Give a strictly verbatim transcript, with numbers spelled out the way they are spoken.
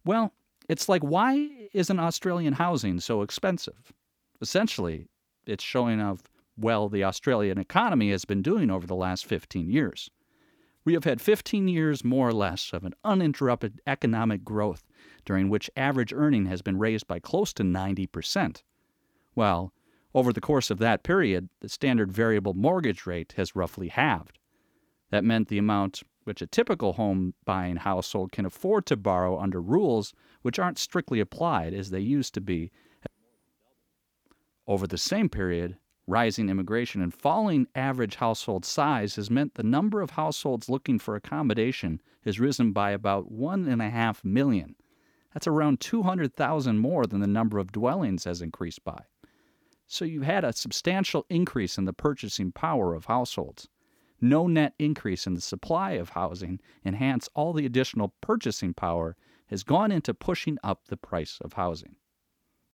Well, it's like, why isn't Australian housing so expensive? Essentially, it's showing how well the Australian economy has been doing over the last fifteen years. We have had fifteen years, more or less, of an uninterrupted economic growth during which average earning has been raised by close to ninety percent. Well, over the course of that period, the standard variable mortgage rate has roughly halved. That meant the amount which a typical home-buying household can afford to borrow under rules which aren't strictly applied as they used to be. Over the same period, rising immigration and falling average household size has meant the number of households looking for accommodation has risen by about one and a half million. That's around two hundred thousand more than the number of dwellings has increased by. So you've had a substantial increase in the purchasing power of households. No net increase in the supply of housing, and hence all the additional purchasing power has gone into pushing up the price of housing.